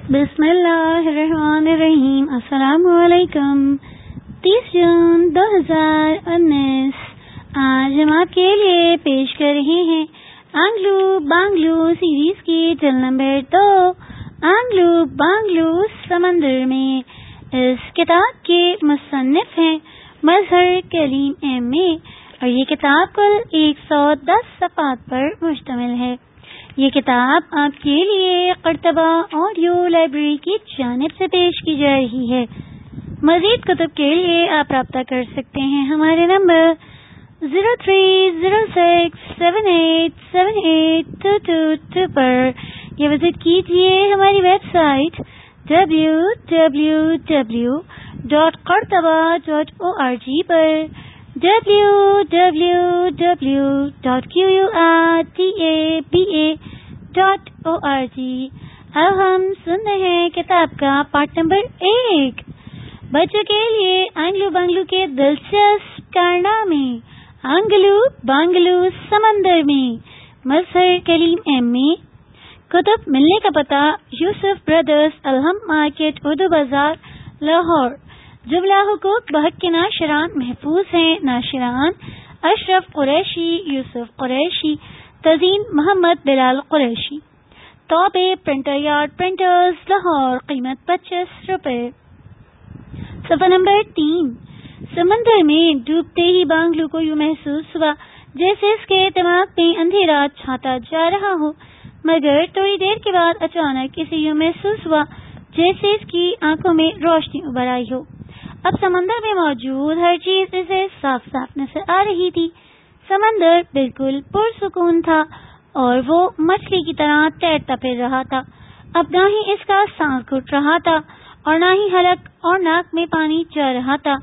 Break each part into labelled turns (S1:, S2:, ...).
S1: بسم اللہ الرحمن الرحیم۔ السلام علیکم۔ 30 جون 2019۔ آج ہم آپ کے لیے پیش کر رہے ہیں آنگلو بانگلو سیریز کی جلد نمبر 2، آنگلو بانگلو سمندر میں۔ اس کتاب کے مصنف ہیں مظہر کلیم ایم اے، اور یہ کتاب کل 110 صفحات پر مشتمل ہے۔ یہ کتاب آپ کے لیے قرطبہ آڈیو لائبریری کی جانب سے پیش کی جا رہی ہے۔ مزید کتب کے لیے آپ رابطہ کر سکتے ہیں ہمارے نمبر 0306787822 پر، یا وزٹ کیجیے ہماری ویب سائٹ www.qartaba.org پر، www.qurtaba.org۔ اب ہم سن رہے ہیں کتاب کا پارٹ نمبر 1، بچوں کے لیے آنگلو بانگلو کے دلچسپ کارنامے، آنگلو بانگلو سمندر میں، مظہر کلیم ایم اے۔ کتب ملنے کا پتہ: یوسف بردرز، الہم مارکیٹ، اردو بازار، لاہور۔ جملہ حقوق بحق کے ناشران محفوظ ہیں۔ ناشران: اشرف قریشی، یوسف قریشی، تزئین: محمد بلال قریشی۔ توبے پرنٹر یارڈ پرنٹرز، لاہور۔ قیمت 25 روپے۔ صفحہ نمبر 3۔ سمندر میں ڈوبتے ہی بانگلو کو یوں محسوس ہوا جیسے اس کے دماغ میں اندھیرا چھاتا جا رہا ہو، مگر تھوڑی دیر کے بعد اچانک اسے یوں محسوس ہوا جیسے اس کی آنکھوں میں روشنی ابھر آئی ہو۔ اب سمندر میں موجود ہر چیز اسے صاف صاف نظر آ رہی تھی۔ سمندر بالکل پرسکون تھا اور وہ مچھلی کی طرح تیرتا پھر رہا تھا۔ اب نہ ہی اس کا سانس گھٹ رہا تھا اور نہ ہی حلق اور ناک میں پانی جا رہا تھا۔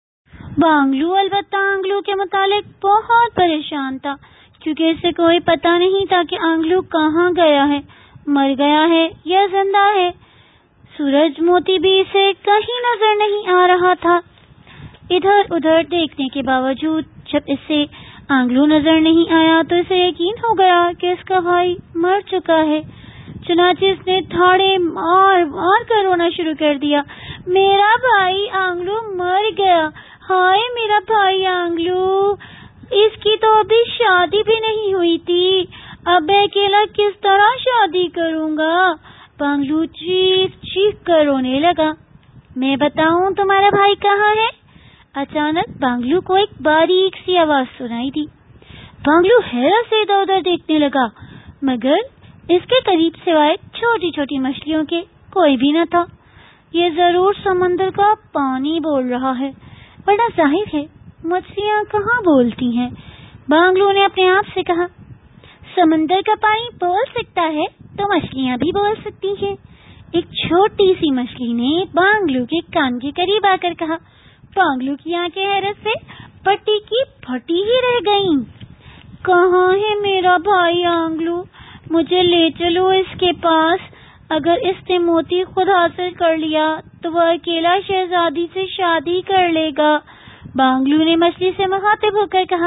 S1: بانگلو البتہ آنگلو کے متعلق بہت پریشان تھا، کیونکہ اسے کوئی پتہ نہیں تھا کہ آنگلو کہاں گیا ہے، مر گیا ہے یا زندہ ہے۔ سورج موتی بھی اسے کہیں نظر نہیں آ رہا تھا۔ ادھر ادھر دیکھنے کے باوجود جب اسے آنگلو نظر نہیں آیا تو اسے یقین ہو گیا کہ اس کا بھائی مر چکا ہے۔ چنانچہ اس نے تھاڑے مار مار کر رونا شروع کر دیا۔ میرا بھائی آنگلو مر گیا، ہائے میرا بھائی آنگلو، اس کی تو ابھی شادی بھی نہیں ہوئی تھی، اب میں اکیلا کس طرح شادی کروں گا؟ بانگلو چیخ چیخ کر رونے لگا۔ میں بتاؤں تمہارا بھائی کہاں ہے؟ اچانک بانگلو کو ایک باریک سی آواز سنائی دی۔ بانگلو حیرت سے ادھر ادھر دیکھنے لگا، مگر اس کے قریب سوائے چھوٹی چھوٹی مچھلیوں کے کوئی بھی نہ تھا۔ یہ ضرور سمندر کا پانی بول رہا ہے، ورنہ ظاہر ہے مچھلیاں کہاں بولتی ہیں۔ بانگلو نے اپنے آپ سے کہا، سمندر کا پانی بول سکتا ہے تو مچھلیاں بھی بول سکتی ہیں۔ ایک چھوٹی سی مچھلی نے بانگلو کے کان کے قریب آ کر کہا۔ بانگلو کی آنکھیں حیرت سے پھٹی کی پھٹی ہی رہ گئیں۔ کہاں ہے میرا بھائی آنگلو؟ مجھے لے چلو اس کے پاس۔ اگر اس نے موتی خود حاصل کر لیا تو وہ اکیلا شہزادی سے شادی کر لے گا۔ بانگلو نے مچھلی سے مخاطب ہو کر کہا۔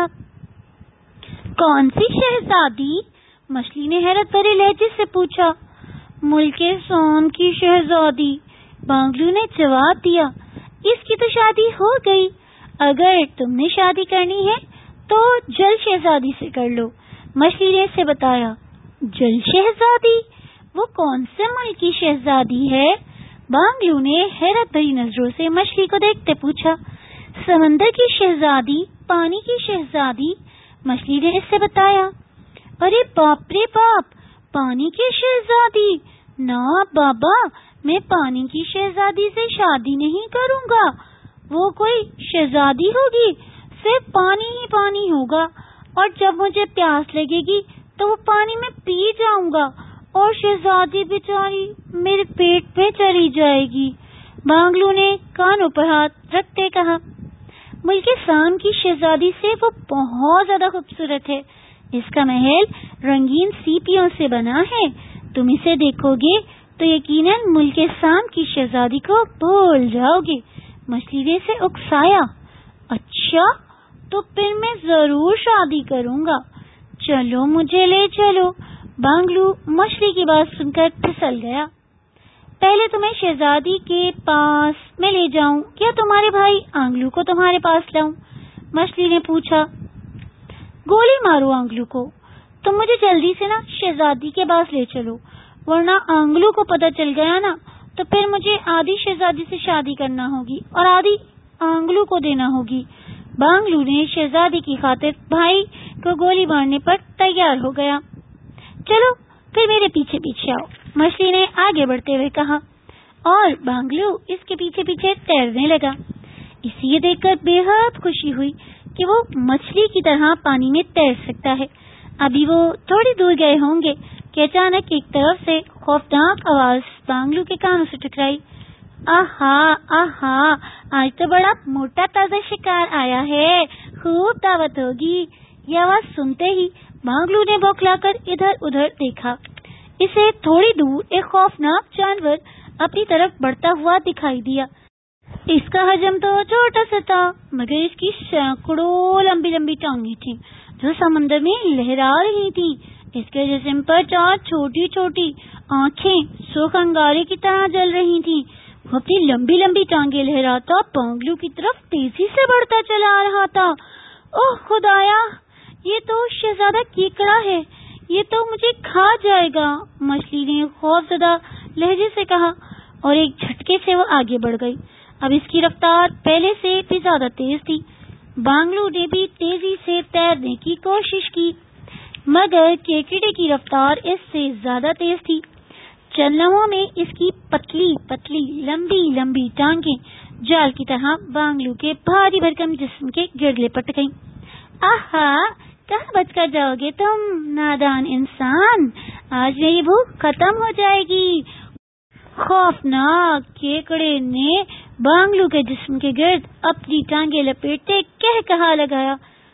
S1: کون سی شہزادی؟ مچھلی نے حیرت بھرے لہجے سے پوچھا۔ ملک سام کی شہزادی، بانگلو نے جواب دیا۔ اس کی تو شادی ہو گئی، اگر تم نے شادی کرنی ہے تو جل شہزادی سے کر لو، مچھلی نے اسے بتایا۔ جل شہزادی؟ وہ کون سے ملک کی شہزادی ہے؟ بانگلو نے حیرت بھری نظروں سے مچھلی کو دیکھتے پوچھا۔ سمندر کی شہزادی، پانی کی شہزادی، مچھلی نے اس سے بتایا۔ ارے باپ رے باپ، پانی کی شہزادی؟ نہ بابا، میں پانی کی شہزادی سے شادی نہیں کروں گا، وہ کوئی شہزادی ہوگی، صرف پانی ہی پانی ہوگا، اور جب مجھے پیاس لگے گی تو وہ پانی میں پی جاؤں گا، اور شہزادی بیچاری میرے پیٹ میں چلی جائے گی۔ بانگلو نے کانوں پر ہاتھ رکھتے کہا۔ ملک سام کی شہزادی سے وہ بہت زیادہ خوبصورت ہے، اس کا محل رنگین سیپیوں سے بنا ہے، تم اسے دیکھو گے تو یقیناً ملک سام کی شہزادی کو بھول جاؤ گے، مچھلی نے اسے اکسایا۔ اچھا تو پھر میں ضرور شادی کروں گا، چلو مجھے لے چلو۔ بانگلو مچھلی کی بات سن کر پھسل گیا۔ پہلے تمہیں شہزادی کے پاس میں لے جاؤں یا تمہارے بھائی آنگلو کو تمہارے پاس لاؤں؟ مچھلی نے پوچھا۔ گولی مارو آنگلو کو، تم مجھے جلدی سے نا شہزادی کے پاس لے چلو، ورنہ آنگلو کو پتہ چل گیا نا تو پھر مجھے آدھی شہزادی سے شادی کرنا ہوگی اور آدھی آنگلو کو دینا ہوگی۔ بانگلو نے شہزادی کی خاطر بھائی کو گولی مارنے پر تیار ہو گیا۔ چلو پھر میرے پیچھے پیچھے آؤ، مچھلی نے آگے بڑھتے ہوئے کہا، اور بانگلو اس کے پیچھے پیچھے تیرنے لگا۔ اسے یہ دیکھ کر بے حد خوشی ہوئی کہ وہ مچھلی کی طرح پانی میں تیر سکتا ہے۔ ابھی وہ تھوڑی دور گئے ہوں گے کہ اچانک ایک طرف سے خوفناک آواز بانگلو کے کانوں سے ٹکرائی۔ آہا آہا، آج تو بڑا موٹا تازہ شکار آیا ہے، خوب دعوت ہوگی۔ یہ آواز سنتے ہی بانگلو نے بوکھلا کر ادھر ادھر دیکھا۔ اسے تھوڑی دور ایک خوفناک جانور اپنی طرف بڑھتا ہوا دکھائی دیا۔ اس کا حجم تو چھوٹا سا تھا، مگر اس کی سینکڑوں لمبی لمبی ٹانگیں تھیں جو سمندر میں لہرا رہی تھیں۔ اس کے جسم پر 4 چھوٹی چھوٹی آنکھیں سرخ انگارے کی طرح جل رہی تھیں۔ وہ اپنی لمبی لمبی ٹانگیں لہراتا بانگلو کی طرف تیزی سے بڑھتا چلا آ رہا تھا۔ اوہ خدایا، یہ تو شہزادہ کیکڑا ہے، یہ تو مجھے کھا جائے گا، مچھلی نے خوف زدہ لہجے سے کہا، اور ایک جھٹکے سے وہ آگے بڑھ گئی۔ اب اس کی رفتار پہلے سے بھی زیادہ تیز تھی۔ بانگلو نے بھی تیزی سے تیرنے کی کوشش کی، مگر کیکڑے کی رفتار اس سے زیادہ تیز تھی۔ چند لمحوں میں اس کی پتلی پتلی لمبی لمبی ٹانگیں جال کی طرح بانگلو کے بھاری بھرکم جسم کے گرد لپٹ گئیں۔ آہا، کہاں بچ کر جاؤ گے تم نادان انسان، آج میری بھوک ختم ہو جائے گی۔ خوفناک کیکڑے نے بانگلو کے جسم کے گرد اپنی ٹانگیں لپیٹتے کہا لگایا،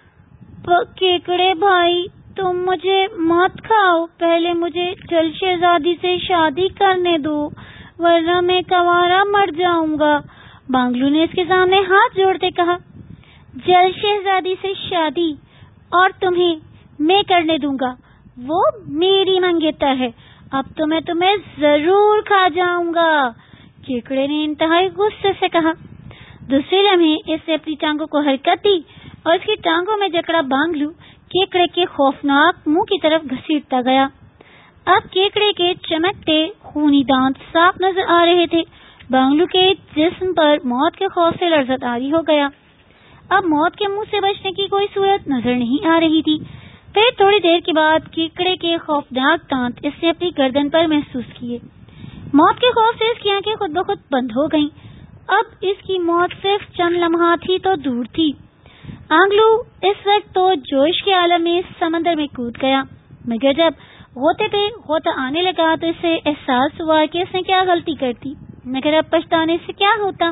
S1: کیکڑے بھائی، تم مجھے مت کھاؤ، پہلے مجھے جل شہزادی سے شادی کرنے دو، ورنہ میں کنوارا مر جاؤں گا۔ بانگلو نے اس کے سامنے ہاتھ جوڑتے کہا، جل شہزادی سے شادی اور تمہیں میں کرنے دوں گا، وہ میری منگیتر ہے، اب تو میں تمہیں ضرور کھا جاؤں گا، کیکڑے نے انتہائی غصے سے کہا۔ دوسرے لمحے اس نے اپنی ٹانگوں کو حرکت دی اور اس کی ٹانگوں میں جکڑا بانگلو کیکڑے کے خوفناک منہ کی طرف گھسیٹتا گیا۔ اب کیکڑے کے چمکتے خونی دانت صاف نظر آ رہے تھے۔ بانگلو کے جسم پر موت کے خوف سے لرزہ طاری ہو گیا۔ اب موت کے منہ سے بچنے کی کوئی صورت نظر نہیں آ رہی تھی۔ پھر تھوڑی دیر کے بعد کیکڑے کے خوفناک دانت اس نے اپنی گردن پر محسوس کیے۔ موت کے خوف سے اس کی آنکھیں خود بخود بند ہو گئیں۔ اب اس کی موت صرف چند لمحات ہی تو دور تھی۔ آنگلو اس وقت تو جوش کے عالم میں سمندر میں کود گیا، مگر جب غوطے پہ غوطہ آنے لگا تو اسے احساس ہوا کہ اس نے کیا غلطی کر دی، مگر اب پچھتانے سے کیا ہوتا۔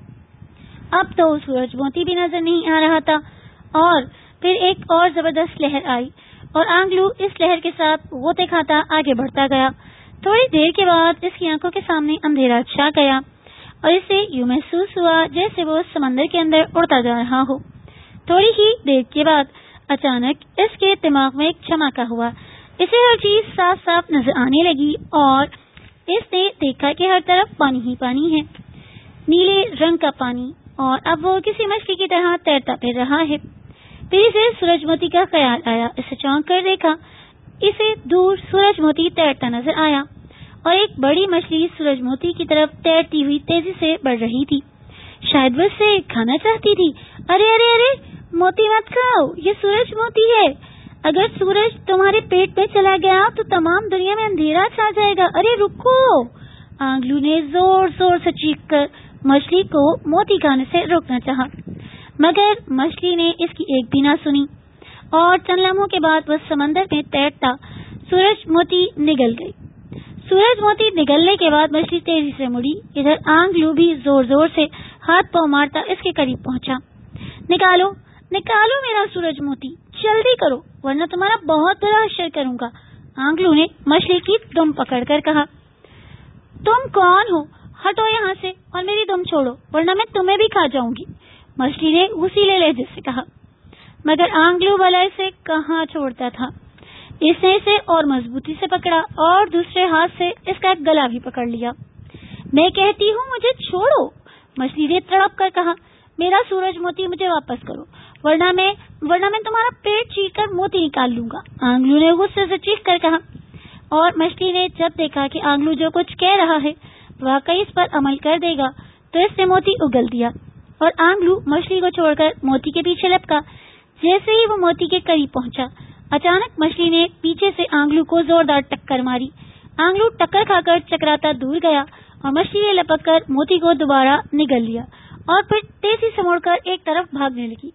S1: اب تو سورج موتی بھی نظر نہیں آ رہا تھا، اور پھر ایک اور زبردست لہر آئی اور آنگلو اس لہر کے ساتھ غوطے کھاتا آگے بڑھتا گیا۔ تھوڑی دیر کے بعد اس کی آنکھوں کے سامنے اندھیرا چھا گیا اور اسے یوں محسوس ہوا جیسے وہ سمندر کے اندر اڑتا جا رہا ہو۔ تھوڑی ہی دیر کے بعد اچانک اس کے دماغ میں ایک چمکا ہوا، اسے ہر چیز صاف صاف نظر آنے لگی اور اس نے دیکھا کہ ہر طرف پانی ہی پانی ہے، نیلے رنگ کا پانی، اور اب وہ کسی مچھلی کی طرح تیرتا پھر رہا ہے۔ پھر اسے سورج موتی کا خیال آیا، اسے چونک کر دیکھا، اسے دور سورج موتی تیرتا نظر آیا اور ایک بڑی مچھلی سورج موتی کی طرف تیرتی ہوئی تیزی سے بڑھ رہی تھی، شاید وہ اسے کھانا چاہتی تھی۔ ارے ارے ارے، موتی مت کھاؤ، یہ سورج موتی ہے، اگر سورج تمہارے پیٹ میں چلا گیا تو تمام دنیا میں اندھیرا چھا جائے گا، ارے رکو۔ آنگلو نے زور زور سے چیخ کر مچھلی کو موتی کھانے سے روکنا چاہا، مگر مچھلی نے اس کی ایک بھی نہ سنی، اور چند لمحوں کے بعد وہ سمندر میں تیرتا سورج موتی نگل گئی۔ سورج موتی نگلنے کے بعد مچھلی تیزی سے مڑی، ادھر آنگلو بھی زور زور سے ہاتھ پاؤں مارتا اس کے قریب پہنچا۔ نکالو نکالو میرا سورج موتی، جلدی کرو ورنہ تمہارا بہت بڑا حشر کروں گا، آنگلو نے مچھلی کی دم پکڑ کر کہا۔ تم کون ہو؟ ہٹو یہاں سے اور میری دم چھوڑو ورنہ میں تمہیں بھی کھا جاؤں گی، مچھلی نے غصیلے لہجے سے کہا، مگر آنگلو والا اسے کہاں چھوڑتا تھا۔ اس نے اسے اور مضبوطی سے پکڑا اور دوسرے ہاتھ سے اس کا گلا بھی پکڑ لیا۔ میں کہتی ہوں مجھے چھوڑو، مچھلی نے تڑپ کر کہا۔ میرا سورج موتی مجھے واپس کرو، ورنہ میں تمہارا پیٹ چیر کر موتی نکال لوں گا، آنگلو نے غصے سے چیخ کر کہا۔ اور مچھلی نے جب دیکھا کہ آنگلو جو کچھ کہہ رہا ہے واقعی اس پر عمل کر دے گا تو اس نے موتی اگل دیا، اور آنگلو مچھلی کو چھوڑ کر موتی کے پیچھے لپکا۔ جیسے ہی وہ موتی کے قریب پہنچا، اچانک مچھلی نے پیچھے سے آنگلو کو زوردار ٹکر ماری۔ آنگلو ٹکر کھا کر چکراتا دور گیا اور مچھلی نے لپک کر موتی کو دوبارہ نگل لیا اور پھر تیزی سے مڑ کر ایک طرف بھاگنے لگی۔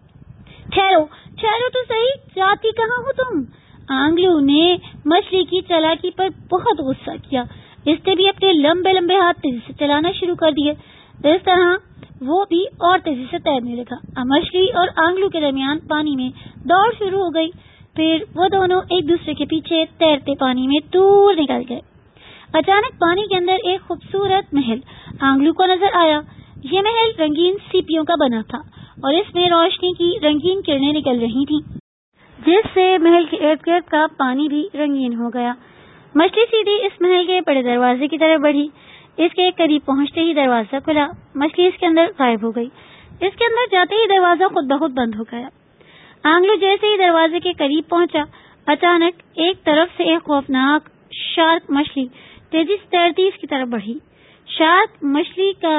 S1: ٹھہرو تو صحیح، جاتی کہاں ہو تم؟ آنگلو نے مچھلی کی چالاکی پر بہت غصہ کیا۔ اس نے بھی اپنے لمبے لمبے ہاتھ تیزی سے چلانا شروع کر دیے۔ اس طرح وہ بھی اور تیزی سے تیرنے لگا۔ مچھلی اور آنگلو کے درمیان پانی میں دوڑ شروع ہو گئی۔ پھر وہ دونوں ایک دوسرے کے پیچھے تیرتے پانی میں دور نکل گئے۔ اچانک پانی کے اندر ایک خوبصورت محل آنگلو کو نظر آیا۔ یہ محل رنگین سیپیوں کا بنا تھا اور اس میں روشنی کی رنگین کرنیں نکل رہی تھیں، جس سے محل کے ارد گرد کا پانی بھی رنگین ہو گیا۔ مچھلی سیدھی اس محل کے بڑے دروازے کی طرف بڑھی۔ اس کے قریب پہنچتے ہی دروازہ کھلا۔ مچھلی اس کے اندر غائب ہو گئی۔ اس کے اندر جاتے ہی دروازہ خود بخود بند ہو گیا۔ آنگلو جیسے ہی دروازے کے قریب پہنچا، اچانک ایک طرف سے ایک خوفناک شارک مچھلی تیزی سے تیرتی اس کی طرف بڑھی۔ شارک مچھلی کا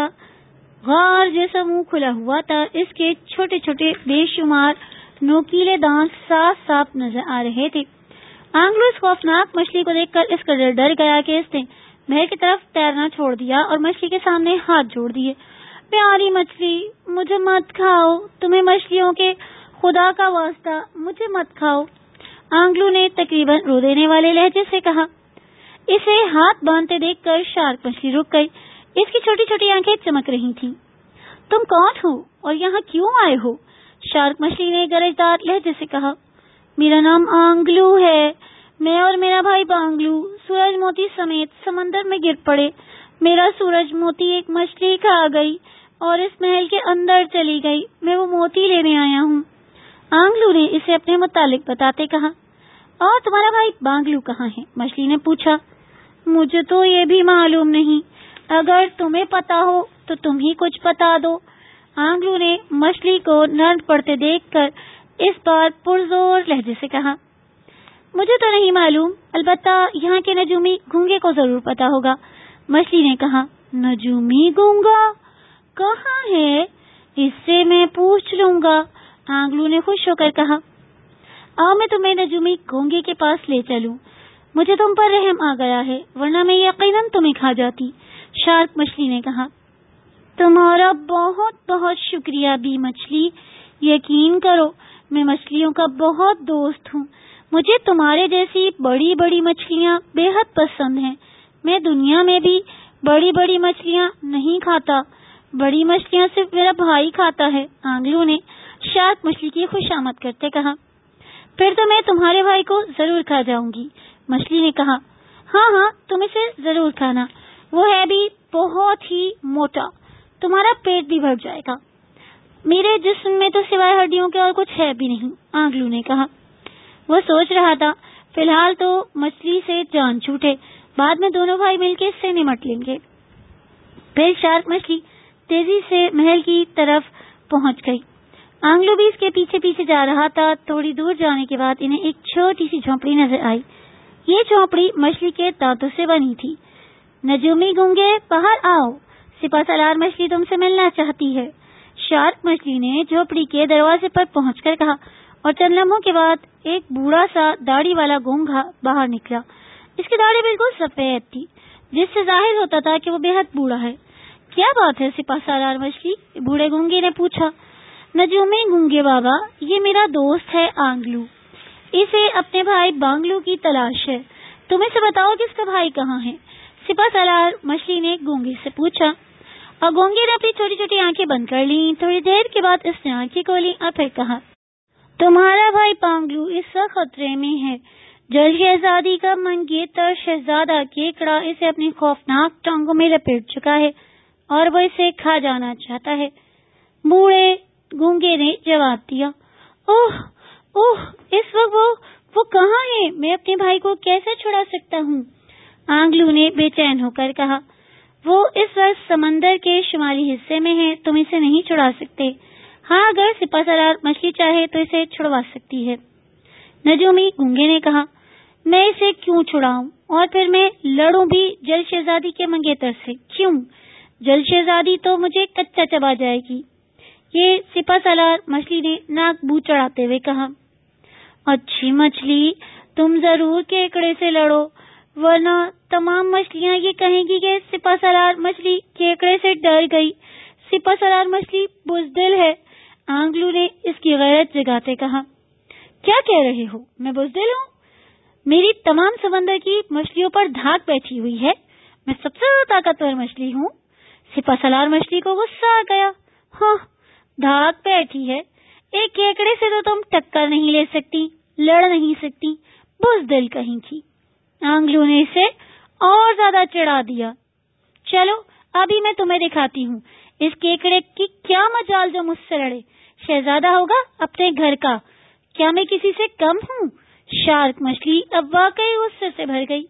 S1: غار جیسا منہ کھلا ہوا تھا، اس کے چھوٹے چھوٹے بے شمار نوکیلے دانت صاف صاف نظر آ رہے تھے۔ آنگلو اس خوفناک مچھلی کو دیکھ کر اس قدر ڈر گیا کہ اس نے محل کی طرف تیرنا چھوڑ دیا اور مچھلی کے سامنے ہاتھ جوڑ دیے۔ پیاری مچھلی، مجھے مت کھاؤ، تمہیں مچھلیوں کے خدا کا واسطہ مجھے مت کھاؤ، آنگلو نے تقریباً رو دینے والے لہجے سے کہا۔ اسے ہاتھ باندھتے دیکھ کر شارک مچھلی رک گئی۔ اس کی چھوٹی چھوٹی آنکھیں چمک رہی تھیں۔ تم کون ہو اور یہاں کیوں آئے ہو؟ شارک مچھلی نے گرجدار لہجے سے کہا۔ میرا نام آنگلو ہے، میں اور میرا بھائی بانگلو سورج موتی سمیت سمندر میں گر پڑے۔ میرا سورج موتی ایک مچھلی کھا گئی اور اس محل کے اندر چلی گئی۔ میں وہ موتی لینے آیا ہوں، آنگلو نے اسے اپنے متعلق بتاتے کہا۔ اور تمہارا بھائی بانگلو کہاں ہے؟ مچھلی نے پوچھا۔ مجھے تو یہ بھی معلوم نہیں، اگر تمہیں پتا ہو تو تم ہی کچھ بتا دو، آنگلو نے مچھلی کو نرد پڑتے دیکھ کر اس بار پرزور لہجے سے کہا۔ مجھے تو نہیں معلوم، البتہ یہاں کے نجومی گونگے کو ضرور پتا ہوگا، مچھلی نے کہا۔ نجومی گونگا کہاں ہے؟ اس سے میں پوچھ لوں گا، آنگلو نے خوش ہو کر کہا۔ آؤ میں تمہیں نجومی گونگے کے پاس لے چلوں، مجھے تم پر رحم آ گیا ہے، ورنہ میں یقیناً تمہیں کھا جاتی، شارک مچھلی نے کہا۔ تمہارا بہت بہت شکریہ بی مچھلی، یقین کرو میں مچھلیوں کا بہت دوست ہوں، مجھے تمہارے جیسی بڑی بڑی مچھلیاں بے حد پسند ہیں، میں دنیا میں بھی بڑی بڑی مچھلیاں نہیں کھاتا، بڑی مچھلیاں صرف میرا بھائی کھاتا ہے، آنگلو نے شارک مچھلی کی خوشامد کرتے کہا۔ پھر تو میں تمہارے بھائی کو ضرور کھا جاؤں گی، مچھلی نے کہا۔ ہاں تم اسے ضرور کھانا، وہ ہے بھی بہت ہی موٹا، تمہارا پیٹ بھی بھر جائے گا، میرے جسم میں تو سوائے ہڈیوں کے اور کچھ ہے بھی نہیں، آنگلو نے کہا۔ وہ سوچ رہا تھا فی الحال تو مچھلی سے جان چھوٹے، بعد میں دونوں بھائی مل کے اس سے نمٹ لیں گے۔ پھر شارک مچھلی تیزی سے محل کی طرف پہنچ گئی۔ آنگلو بھی اس کے پیچھے پیچھے جا رہا تھا۔ تھوڑی دور جانے کے بعد انہیں ایک چھوٹی سی جھونپڑی نظر آئی۔ یہ جھونپڑی مچھلی کے دانتوں سے بنی تھی۔ نجومی گونگے باہر آؤ، سپہ سالار مچھلی تم سے ملنا چاہتی ہے، شارک مچھلی نے جھونپڑی کے دروازے پر پہنچ کر کہا، اور چند لمحوں کے بعد ایک بوڑھا سا داڑھی والا گونگا باہر نکلا۔ اس کی داڑھی بالکل سفید تھی، جس سے ظاہر ہوتا تھا کہ وہ بے حد بوڑھا ہے۔ کیا بات ہے سپہ سالار مچھلی؟ بوڑھے گونگے نے پوچھا۔ نجومی گونگے بابا، یہ میرا دوست ہے آنگلو، اسے اپنے بھائی بانگلو کی تلاش ہے، تم اسے بتاؤ کہ اس کا بھائی کہاں ہے، سپہ سالار مچھلی نے گونگے سے پوچھا۔ اور گونگے نے اپنی چھوٹی چھوٹی آنکھیں بند کر لیں۔ تھوڑی دیر کے بعد اس نے آنکھیں کھولی اور پھر کہا، تمہارا بھائی بانگلو اس وقت خطرے میں ہے، جل شہزادی کا منگیتر شہزادہ کیکڑا اسے اپنی خوفناک ٹانگوں میں لپیٹ چکا ہے اور وہ اسے کھا جانا چاہتا ہے، بوڑھے گونگے نے جواب دیا۔ اوہ اس وقت وہ کہاں ہے؟ میں اپنے بھائی کو کیسے چھڑا سکتا ہوں؟ آنگلو نے بے چین ہو کر کہا۔ وہ اس وقت سمندر کے شمالی حصے میں ہے، تم اسے نہیں چھڑا سکتے۔ ہاں، اگر سپہ سالار مچھلی چاہے تو اسے چھڑوا سکتی ہے۔ نجومی گونگے نے کہا، میں اسے کیوں چھڑاؤں، اور پھر میں لڑوں بھی جل شہزادی کے منگیتر سے؟ کیوں؟ جل شہزادی تو مجھے کچا چبا جائے گی۔ یہ سپہ سالار مچھلی نے ناک بو چڑھاتے ہوئے کہا۔ اچھی مچھلی، تم ضرور کیکڑے سے لڑو، ورنہ تمام مچھلیاں یہ کہیں گی کہ سپہ سالار مچھلی کیکڑے سے ڈر گئی۔ سپہ سالار مچھلی بزدل ہے، آنگلو نے اس کی غیرت جگاتے کہا۔ کیا کہہ رہے ہو؟ میں بزدل ہوں؟ میری تمام سمندر کی مچھلیوں پر دھاک بیٹھی ہوئی ہے، میں سب سے زیادہ طاقتور مچھلی ہوں۔ سپہ سالار مچھلی کو غصہ آ گیا۔ ہاں، دھاک بیٹھی ہے، ایک کیکڑے سے تو تم ٹکر نہیں لے سکتی، لڑ نہیں سکتی، بزدل کہیں کی۔ آنگلو نے اسے اور زیادہ چڑھا دیا۔ چلو ابھی میں تمہیں دکھاتی ہوں اس کیکڑے کی کیا مجال جو مجھ سے لڑے۔ شہزادہ ہوگا اپنے گھر کا، کیا میں کسی سے کم ہوں؟ شارک مچھلی اب واقعی غصے سے بھر گئی،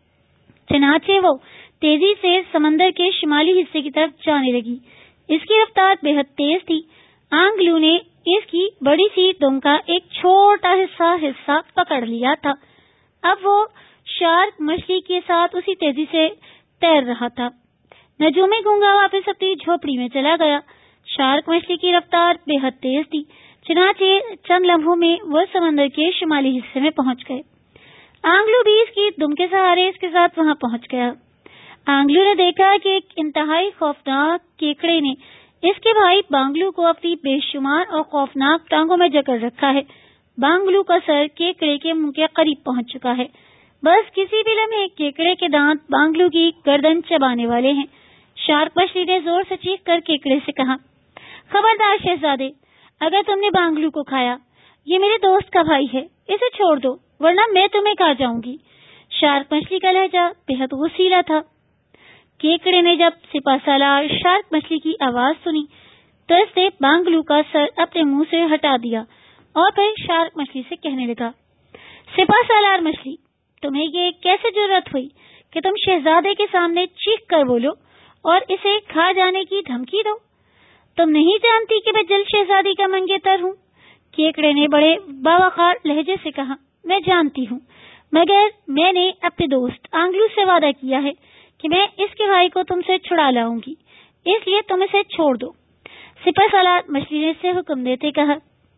S1: چنانچہ وہ تیزی سے سمندر کے شمالی حصے کی طرف جانے لگی۔ اس کی رفتار بے حد تیز تھی۔ آنگلو نے اس کی بڑی سی دم کا ایک چھوٹا حصہ پکڑ لیا تھا۔ اب وہ شارک مچھلی کے ساتھ اسی تیزی سے تیر رہا تھا۔ نجومی گونگا واپس اپنی جھوپڑی میں چلا گیا۔ شارک مچھلی کی رفتار بے حد تیز تھی، چنانچہ چند لمحوں میں وہ سمندر کے شمالی حصے میں پہنچ گئے۔ آنگلو بھی اس کی دم کے سہارے اس کے ساتھ وہاں پہنچ گیا۔ آنگلو نے دیکھا کہ ایک انتہائی خوفناک کیکڑے نے اس کے بھائی بانگلو کو اپنی بے شمار اور خوفناک ٹانگوں میں جکڑ رکھا ہے۔ بانگلو کا سر کیکڑے کے منہ کے قریب پہنچ چکا ہے، بس کسی بھی لمحے کیکڑے کے دانت بانگلو کی گردن چبانے والے ہیں۔ شارک مچھلی نے زور سے چیخ کر کیکڑے سے کہا، خبردار شہزادے، اگر تم نے بانگلو کو کھایا، یہ میرے دوست کا بھائی ہے، اسے چھوڑ دو ورنہ میں تمہیں کھا جاؤں گی۔ شارک مچھلی کا لہجہ بے حد غصیلا تھا۔ کیکڑے نے جب سپہ سالار شارک مچھلی کی آواز سنی تو اس نے بانگلو کا سر اپنے منہ سے ہٹا دیا اور پھر شارک مچھلی سے کہنے لگا، سپہ سالار مچھلی، تمہیں یہ کیسے جرأت ہوئی کہ تم شہزادے کے سامنے چیخ کر بولو اور اسے کھا جانے کی دھمکی دو؟ تم نہیں جانتی کہ میں جل شہزادی کا منگیتر ہوں؟ کیکڑے نے بڑے باوقار لہجے سے کہا، میں جانتی ہوں، مگر میں نے اپنے دوست آنگلو سے وعدہ کیا ہے کہ میں اس کے بھائی کو تم سے چھڑا لاؤں گی، اس لیے تم اسے چھوڑ دو۔ سپہ سالار مچھلی نے اسے حکم دیتے کہا،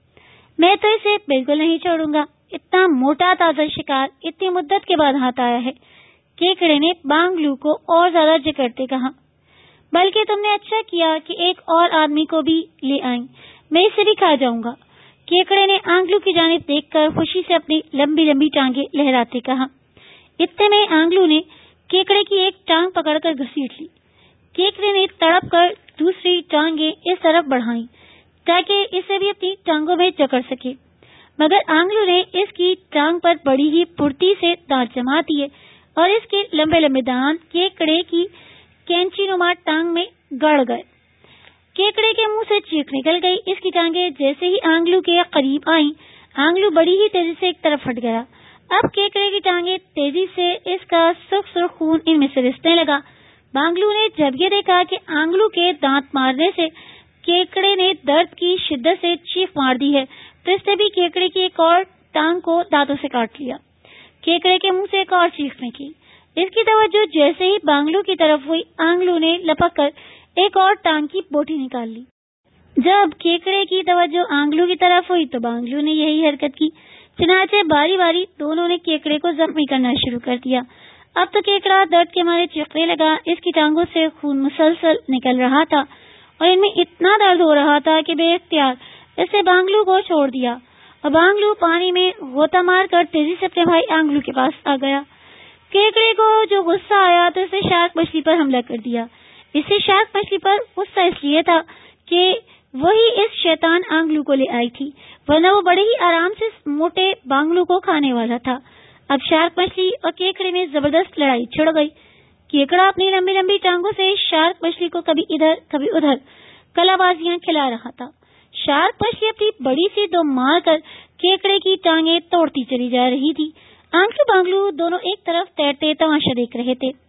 S1: میں تو اسے بالکل نہیں چھوڑوں گا، اتنا موٹا تازہ شکار اتنی مدت کے بعد ہاتھ آیا ہے۔ کیکڑے نے بانگلو کو اور زیادہ جکڑتے کہا، بلکہ تم نے اچھا کیا کہ ایک اور آدمی کو بھی لے آئیں، میں اسے بھی کھا جاؤں گا۔ کیکڑے نے آنگلو کی جانب دیکھ کر خوشی سے اپنی لمبی لمبی ٹانگیں لہراتے کہا۔ اتنے میں آنگلو نے کیکڑے کی ایک ٹانگ پکڑ کر گھسیٹ لی۔ کیکڑے نے تڑپ کر دوسری ٹانگیں اس طرف بڑھائیں تاکہ اسے بھی اپنی ٹانگوں میں جکڑ سکے، مگر آنگلو نے اس کی ٹانگ پر بڑی ہی پھرتی سے دانت جما دیے اور اس کے لمبے لمبے دانت کیکڑے کی کینچی نما ٹانگ میں گڑ گئے۔ کیکڑے کے منہ سے چیخ نکل گئی۔ اس کی ٹانگیں جیسے ہی آنگلو کے قریب آئیں، آنگلو بڑی ہی تیزی سے ایک طرف ہٹ گیا۔ اب کیکڑے کی ٹانگیں تیزی سے اس کا سرخ سرخ خون ان میں سے رسنے لگا۔ بانگلو نے جب یہ دیکھا کہ آنگلو کے دانت مارنے سے کیکڑے نے درد کی شدت سے چیخ مار دی ہے تو اس نے بھی کیکڑے کی ایک اور ٹانگ کو دانتوں سے کاٹ لیا۔ کیکڑے کے منہ سے ایک اور چیخ نکلی۔ اس کی توجہ جیسے ہی بانگلو کی طرف ہوئی، آنگلو نے لپک کر ایک اور ٹانگ کی بوٹی نکال لی۔ جب کیکڑے کی توجہ آنگلو کی طرف ہوئی تو بانگلو نے یہی حرکت کی، چنانچہ باری باری دونوں نے کیکڑے کو زخمی کرنا شروع کر دیا۔ اب تو کیکڑا درد کے مارے چیخنے لگا، اس کی ٹانگوں سے خون مسلسل نکل رہا تھا اور ان میں اتنا درد ہو رہا تھا کہ بے اختیار اس نے بانگلو کو چھوڑ دیا اور بانگلو پانی میں غوطہ مار کر تیزی سے اپنے بھائی آنگلو کے پاس آ گیا۔ کیکڑے کو جو غصہ آیا تو اس نے شارک مچھلی پر حملہ کر دیا۔ اسے شارک مچھلی پر غصہ اس لیے تھا کہ وہی اس شیطان آنگلو کو لے آئی تھی، ورنہ وہ بڑے ہی آرام سے موٹے بانگلو کو کھانے والا تھا۔ اب شارک مچھلی اور کیکڑے میں زبردست لڑائی چھڑ گئی۔ کیکڑا اپنی لمبی لمبی ٹانگوں سے شارک مچھلی کو کبھی ادھر کبھی ادھر کلا بازیاں کھلا رہا تھا۔ شارک مچھلی اپنی بڑی سی دم مار کر کیکڑے کی ٹانگیں توڑتی چلی جا رہی تھی۔ آنگلو بانگلو دونوں ایک طرف تیرتے تماشا دیکھ رہے تھے۔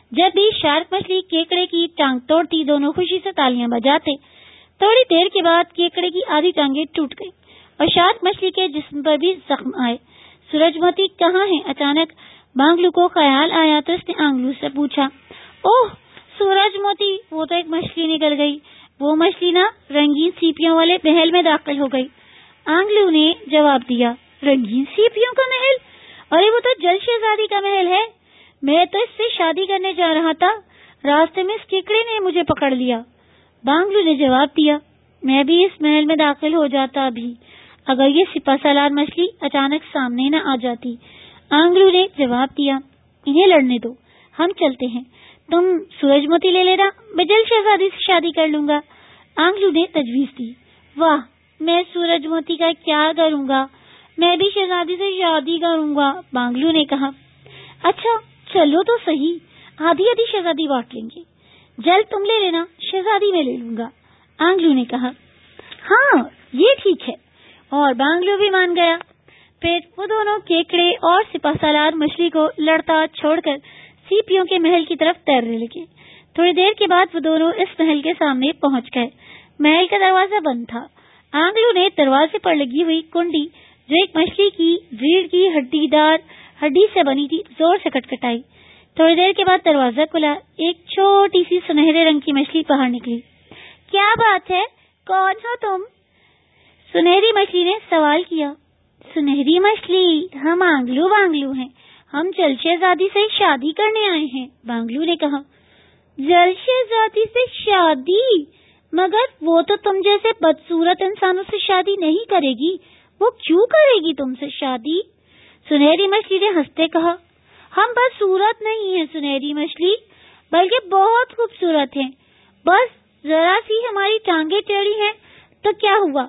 S1: جب بھی شارک مچھلی کیکڑے کی ٹانگ توڑتی دونوں خوشی سے تالیاں بجاتے۔ تھوڑی دیر کے بعد کیکڑے کی آدھی ٹانگیں ٹوٹ گئی اور شارک مچھلی کے جسم پر بھی زخم آئے۔ سورج موتی کہاں ہے؟ اچانک بانگلو کو خیال آیا تو اس نے آنگلو سے پوچھا۔ اوہ سورج موتی، وہ تو ایک مچھلی نکل گئی، وہ مچھلی نا رنگین سیپیوں والے محل میں داخل ہو گئی۔ آنگلو نے جواب دیا، رنگین سیپیوں کا محل؟ ارے وہ تو جل شہزادی کا محل ہے، میں تو اس سے شادی کرنے جا رہا تھا، راستے میں اس کیکڑے نے مجھے پکڑ لیا۔ بانگلو نے جواب دیا، میں بھی اس محل میں داخل ہو جاتا ابھی، اگر یہ سپہ سالار مچھلی اچانک سامنے نہ آ جاتی۔ آنگلو نے جواب دیا، انہیں لڑنے دو، ہم چلتے ہیں، تم سورج موتی لے لینا، میں جل شہزادی سے شادی کر لوں گا۔ آنگلو نے تجویز دی۔ واہ، میں سورج موتی کا کیا کروں گا، میں بھی شہزادی سے شادی کروں گا، بانگلو نے کہا۔ اچھا چلو تو صحیح، آدھی آدھی شہزادی بانٹ لیں گے، جل تم لے لینا، شہزادی میں لے لوں گا، آنگلو نے کہا۔ ہاں یہ ٹھیک ہے، اور بانگلو بھی مان گیا۔ پھر وہ دونوں کیکڑے اور سپہ سالار مچھلی کو لڑتا چھوڑ کر سیپیوں کے محل کی طرف تیرنے لگے۔ تھوڑی دیر کے بعد وہ دونوں اس محل کے سامنے پہنچ گئے۔ محل کا دروازہ بند تھا۔ آنگلو نے دروازے پر لگی ہوئی کنڈی جو ایک مچھلی کی ریڑھ کی ہڈی سے بنی تھی زور سے کٹکھٹائی۔ تھوڑی دیر کے بعد دروازہ کھلا، ایک چھوٹی سی سنہرے رنگ کی مچھلی باہر نکلی۔ کیا بات ہے، کون ہو تم؟ سنہری مچھلی نے سوال کیا۔ سنہری مچھلی، ہم آنگلو بانگلو ہیں، ہم جل شہزادی سے شادی کرنے آئے ہیں، بانگلو نے کہا۔ جل شہزادی سے شادی؟ مگر وہ تو تم جیسے بدصورت انسانوں سے شادی نہیں کرے گی، وہ کیوں کرے گی تم سے شادی؟ سنہری مچھلی نے ہنستے کہا۔ ہم بدصورت نہیں ہیں سنہری مچھلی، بلکہ بہت خوبصورت ہیں، بس ذرا سی ہماری ٹانگیں ٹیڑھی ہیں تو کیا ہوا،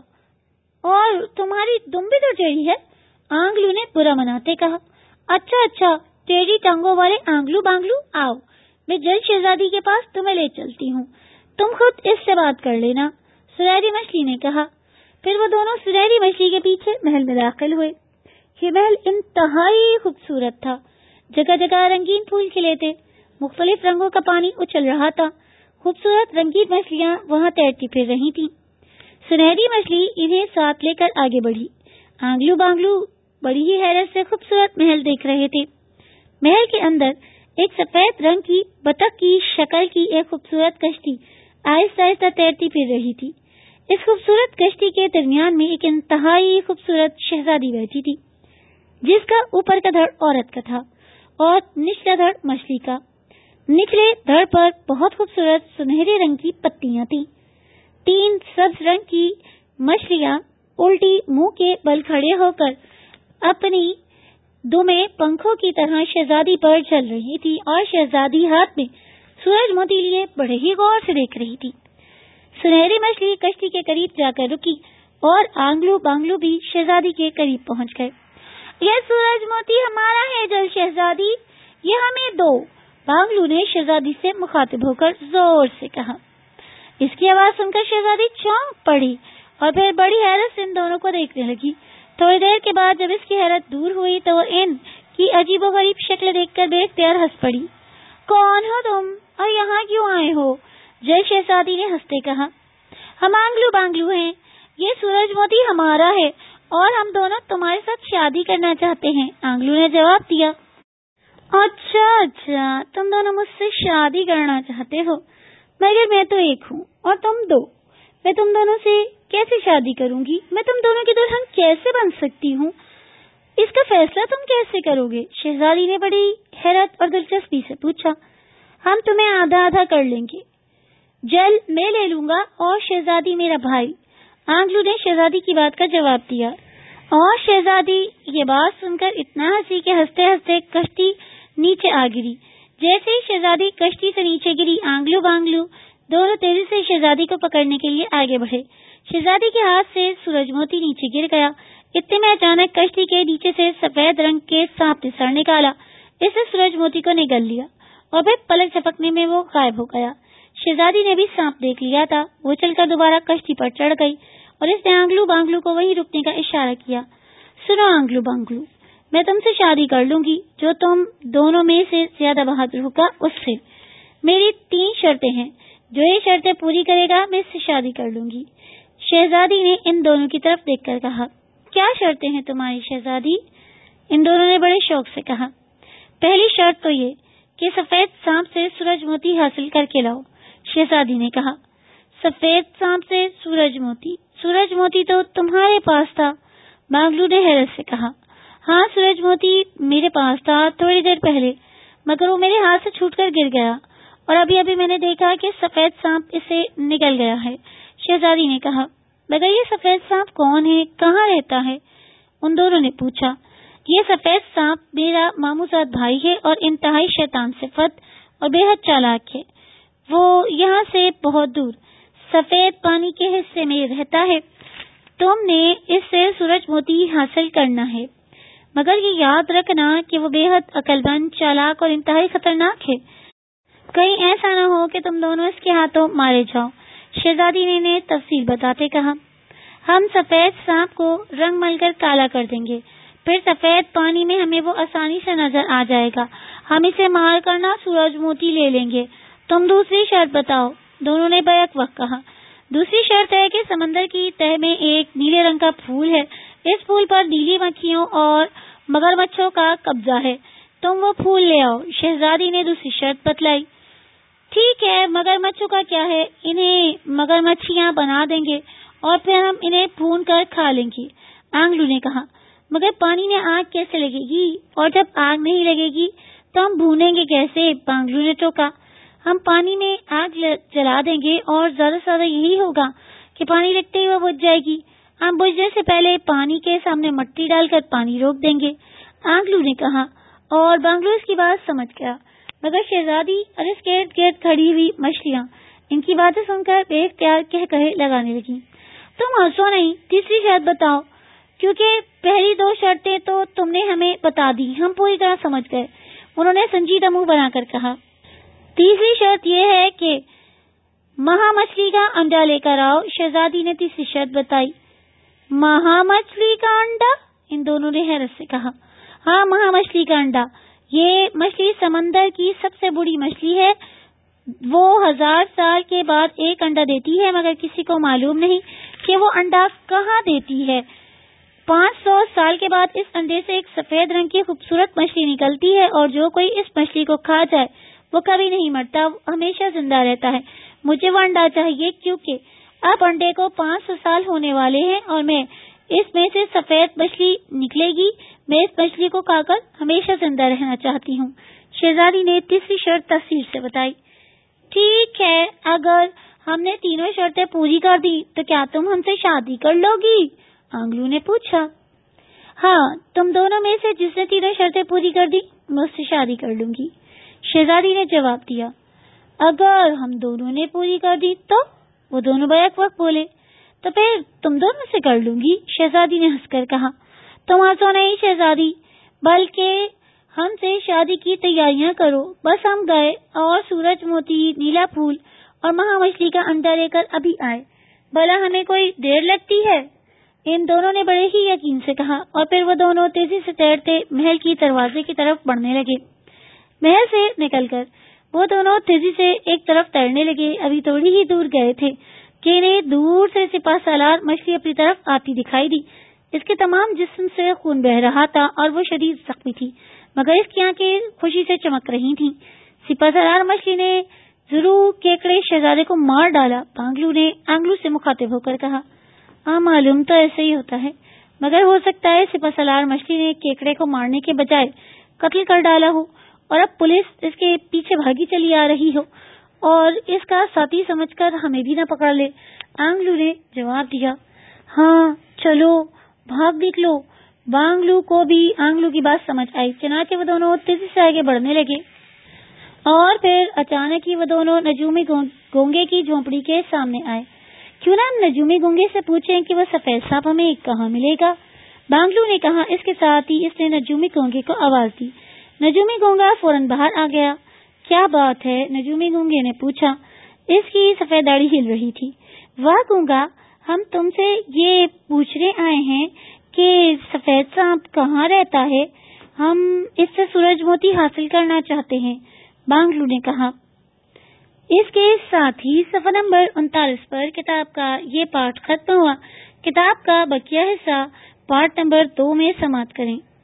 S1: اور تمہاری دم بھی تو ٹیڑھی ہے، آنگلو نے برا مناتے کہا۔ اچھا ٹیڑھی ٹانگوں والے آنگلو بانگلو، آؤ میں جل شہزادی کے پاس تمہیں لے چلتی ہوں، تم خود اس سے بات کر لینا، سنہری مچھلی نے کہا۔ پھر وہ دونوں سنہری مچھلی کے پیچھے محل میں داخل ہوئے۔ یہ محل انتہائی خوبصورت تھا، جگہ جگہ رنگین پھول کھلے تھے، مختلف رنگوں کا پانی اچھل رہا تھا، خوبصورت رنگین مچھلیاں وہاں تیرتی پھر رہی تھیں۔ سنہری مچھلی انہیں ساتھ لے کر آگے بڑھی۔ آنگلو بانگلو بڑی ہی حیرت سے خوبصورت محل دیکھ رہے تھے۔ محل کے اندر ایک سفید رنگ کی بطخ کی شکل کی ایک خوبصورت کشتی آہستہ آہستہ تیرتی پھر رہی تھی۔ اس خوبصورت کشتی کے درمیان میں ایک انتہائی خوبصورت شہزادی بیٹھی تھی، جس کا اوپر کا دھڑ عورت کا تھا اور نچلا دھڑ مچھلی کا۔ نچلے دھڑ پر بہت خوبصورت سنہرے رنگ کی پتیاں تھیں۔ 3 سبز رنگ کی مچھلیاں الٹی منہ کے بل کھڑے ہو کر اپنی دمیں پنکھوں کی طرح شہزادی پر چل رہی تھی، اور شہزادی ہاتھ میں سورج موتی لیے بڑے ہی غور سے دیکھ رہی تھی۔ سنہری مچھلی کشتی کے قریب جا کر رکی اور آنگلو بانگلو بھی شہزادی کے قریب پہنچ گئے۔ یہ سورج موتی ہمارا ہے جل شہزادی، یہ ہمیں دو، بانگلو نے شہزادی سے مخاطب ہو کر زور سے کہا۔ اس کی آواز سن کر شہزادی چونک پڑی اور پھر بڑی حیرت سے ان دونوں کو دیکھنے لگی۔ تھوڑی دیر کے بعد جب اس کی حیرت دور ہوئی تو وہ ان کی عجیب و غریب شکل دیکھ کر بے اختیار ہنس پڑی۔ کون ہو تم اور یہاں کیوں آئے ہو؟ جل شہزادی نے ہنستے کہا۔ ہم آنگلو بانگلو ہیں، یہ سورج موتی ہمارا ہے اور ہم دونوں تمہارے ساتھ شادی کرنا چاہتے ہیں، آنگلو نے جواب دیا۔ اچھا تم دونوں مجھ سے شادی کرنا چاہتے ہو، مگر میں تو ایک ہوں اور تم دو، میں تم دونوں سے کیسے شادی کروں گی؟ میں تم دونوں کی دلہن کیسے بن سکتی ہوں؟ اس کا فیصلہ تم کیسے کرو گے؟ شہزادی نے بڑی حیرت اور دلچسپی سے پوچھا۔ ہم تمہیں آدھا آدھا کر لیں گے، جل میں لے لوں گا اور شہزادی میرا بھائی، آنگلو نے شہزادی کی بات کا جواب دیا۔ اور شہزادی یہ بات سن کر اتنا ہنسی کہ ہنستے ہنستے کشتی نیچے آ گری۔ جیسے ہی شہزادی کشتی سے نیچے گری، آنگلو بانگلو دونوں تیزی سے شہزادی کو پکڑنے کے لیے آگے بڑھے۔ شہزادی کے ہاتھ سے سورج موتی نیچے گر گیا۔ اتنے میں اچانک کشتی کے نیچے سے سفید رنگ کے سانپ نے سر نکالا، اس نے سورج موتی کو نگل لیا اور پھر پلک جھپکنے میں وہ غائب ہو گیا۔ شہزادی نے بھی سانپ دیکھ لیا تھا، وہ چل کر دوبارہ کشتی پر چڑھ گئی اور اس نے آنگلو بانگلو کو وہیں رکنے کا اشارہ کیا۔ سنو آنگلو بانگلو، میں تم سے شادی کر لوں گی، جو تم دونوں میں سے زیادہ بہادر ہوگا اس سے۔ میری 3 شرطیں ہیں، جو یہ شرطیں پوری کرے گا میں اس سے شادی کر لوں گی۔ شہزادی نے ان دونوں کی طرف دیکھ کر کہا، کیا شرطیں ہیں تمہاری شہزادی؟ ان دونوں نے بڑے شوق سے کہا، پہلی شرط تو یہ کہ سفید سانپ سے سورج موتی حاصل کر کے لاؤ۔ شہزادی نے کہا، سفید سانپ سے سورج موتی تو تمہارے پاس تھا۔ بانگلو نے حیرت سے کہا، ہاں سورج موتی میرے پاس تھا تھوڑی دیر پہلے، مگر وہ میرے ہاتھ سے چھوٹ کر گر گیا، اور ابھی میں نے دیکھا کہ سفید سانپ اسے نگل گیا ہے۔ شہزادی نے کہا، مگر یہ سفید سانپ کون ہے، کہاں رہتا ہے؟ ان دونوں نے پوچھا، یہ سفید سانپ میرا ماموزاد بھائی ہے اور انتہائی شیطان صفت اور بے حد چالاک ہے۔ وہ یہاں سے بہت دور سفید پانی کے حصے میں رہتا ہے۔ تم نے اس سے سورج موتی حاصل کرنا ہے، مگر یہ یاد رکھنا کہ وہ بے حد عقل مند، چالاک اور انتہائی خطرناک ہے۔ کہیں ایسا نہ ہو کہ تم دونوں اس کے ہاتھوں مارے جاؤ۔ شہزادی نے انہیں تفصیل بتاتے کہا، ہم سفید سانپ کو رنگ مل کر کالا کر دیں گے، پھر سفید پانی میں ہمیں وہ آسانی سے نظر آ جائے گا۔ ہم اسے مار کر نہ سورج موتی لے لیں گے۔ تم دوسری شرط بتاؤ، دونوں نے بیک وقت کہا۔ دوسری شرط ہے کہ سمندر کی تہہ میں ایک نیلے رنگ کا پھول ہے، اس پھول پر نیلی مکھیوں اور مگرمچھوں کا قبضہ ہے، تم وہ پھول لے آؤ۔ شہزادی نے دوسری شرط بتلائی۔ ٹھیک ہے، مگرمچھوں کا کیا ہے، انہیں مگرمچھیاں بنا دیں گے اور پھر ہم انہیں بھون کر کھا لیں گے۔ آنگلو نے کہا، مگر پانی میں آگ کیسے لگے گی، اور جب آگ نہیں لگے گی تو ہم بھونیں گے کیسے؟ بانگلو نے ٹوکا، ہم پانی میں آگ جلا دیں گے اور زیادہ سے زیادہ یہی ہوگا کہ پانی لگتے ہی وہ بجھ جائے گی۔ ہم بجھنے سے پہلے پانی کے سامنے مٹی ڈال کر پانی روک دیں گے، آنگلو نے کہا، اور بانگلو اس کی بات سمجھ گیا۔ مگر شہزادی اور اس کے ارد گرد کھڑی ہوئی مچھلیاں ان کی باتیں سن کر بے اختیار کہے لگانے لگی، تم ہنسو نہیں، تیسری شرط بتاؤ، کیونکہ پہلی 2 شرطیں تو تم نے ہمیں بتا دی، ہم پوری طرح سمجھ گئے۔ انہوں نے سنجیدہ منہ بنا کر کہا، تیسری شرط یہ ہے کہ مہا مچھلی کا انڈا لے کر آؤ۔ شہزادی نے تیسری شرط بتائی۔ مہا مچھلی کا انڈا؟ ان دونوں نے حیرت سے کہا، ہاں مہا مچھلی کا انڈا، یہ مچھلی سمندر کی سب سے بڑی مچھلی ہے، وہ 1000 سال کے بعد ایک انڈا دیتی ہے، مگر کسی کو معلوم نہیں کہ وہ انڈا کہاں دیتی ہے۔ 500 سال کے بعد اس انڈے سے ایک سفید رنگ کی خوبصورت مچھلی نکلتی ہے، اور جو کوئی اس مچھلی کو کھا جائے وہ کبھی نہیں مرتا، وہ ہمیشہ زندہ رہتا ہے۔ مجھے وہ انڈا چاہیے، کیونکہ اب انڈے کو 500 سال ہونے والے ہیں اور میں اس میں سے سفید مچھلی نکلے گی، میں اس مچھلی کو کھا کر ہمیشہ زندہ رہنا چاہتی ہوں۔ شہزادی نے تیسری شرط تفصیل سے بتائی۔ ٹھیک ہے، اگر ہم نے تینوں شرطیں پوری کر دی تو کیا تم ہم سے شادی کر لو گی؟ آنگلو نے پوچھا۔ ہاں، تم دونوں میں سے جس نے تینوں شرطیں پوری کر دی میں اس سے شادی کر لوں گی، شہزادی نے جواب دیا۔ اگر ہم دونوں نے پوری کر دی تو؟ وہ دونوں بیک وقت بولے۔ تو پھر تم دونوں سے کر لوں گی، شہزادی نے ہنس کر کہا۔ تم ہنسو نہیں شہزادی، بلکہ ہم سے شادی کی تیاریاں کرو۔ بس ہم گئے اور سورج موتی، نیلا پھول اور مہا مچھلی کا انڈا لے کر ابھی آئے، بھلا ہمیں کوئی دیر لگتی ہے؟ ان دونوں نے بڑے ہی یقین سے کہا، اور پھر وہ دونوں تیزی سے تیرتے محل کی دروازے کی طرف بڑھنے لگے۔ محل سے نکل کر وہ دونوں تیزی سے ایک طرف تیرنے لگے۔ ابھی تھوڑی ہی دور گئے تھے کہ انہیں دور سے سپہ سالار مچھلی اپنی طرف آتی دکھائی دی۔ اس کے تمام جسم سے خون بہ رہا تھا اور وہ شدید زخمی تھی، مگر اس کی آنکھیں خوشی سے چمک رہی تھیں۔ سپہ سالار مچھلی نے ضرور کیکڑے شہزادے کو مار ڈالا، بانگلو نے آنگلو سے مخاطب ہو کر کہا۔ ہاں معلوم تو ایسے ہی ہوتا ہے، مگر ہو سکتا ہے سپہ سالار مچھلی نے کیکڑے کو مارنے کے بجائے قتل کر ڈالا ہو، اور اب پولیس اس کے پیچھے بھاگی چلی آ رہی ہو اور اس کا ساتھی سمجھ کر ہمیں بھی نہ پکڑ لے۔ آنگلو نے جواب دیا۔ ہاں چلو بھاگ نکلو۔ بانگلو کو بھی آنگلو کی بات سمجھ آئی، چنانچہ وہ دونوں تیزی سے آگے بڑھنے لگے، اور پھر اچانک ہی وہ دونوں نجومی گونگے کی جھونپڑی کے سامنے آئے۔ کیوں نہ ہم نجومی گونگے سے پوچھیں کہ وہ سفید سانپ ہمیں کہاں ملے گا، بانگلو نے کہا۔ اس کے ساتھ ہی اس نے نجومی گونگے کو آواز دی۔ نجومی گونگا فوراً باہر آ گیا۔ کیا بات ہے؟ نجومی گونگے نے پوچھا۔ اس کی سفید داڑھی ہل رہی تھی۔ واہ گونگا، ہم تم سے یہ پوچھنے آئے ہیں کہ سفید سانپ کہاں رہتا ہے، ہم اس سے سورج موتی حاصل کرنا چاہتے ہیں، بانگلو نے کہا۔ اس کے ساتھ ہی صفحہ نمبر 39 پر کتاب کا یہ پارٹ ختم ہوا۔ کتاب کا بقیہ حصہ پارٹ نمبر 2 میں سماعت کریں۔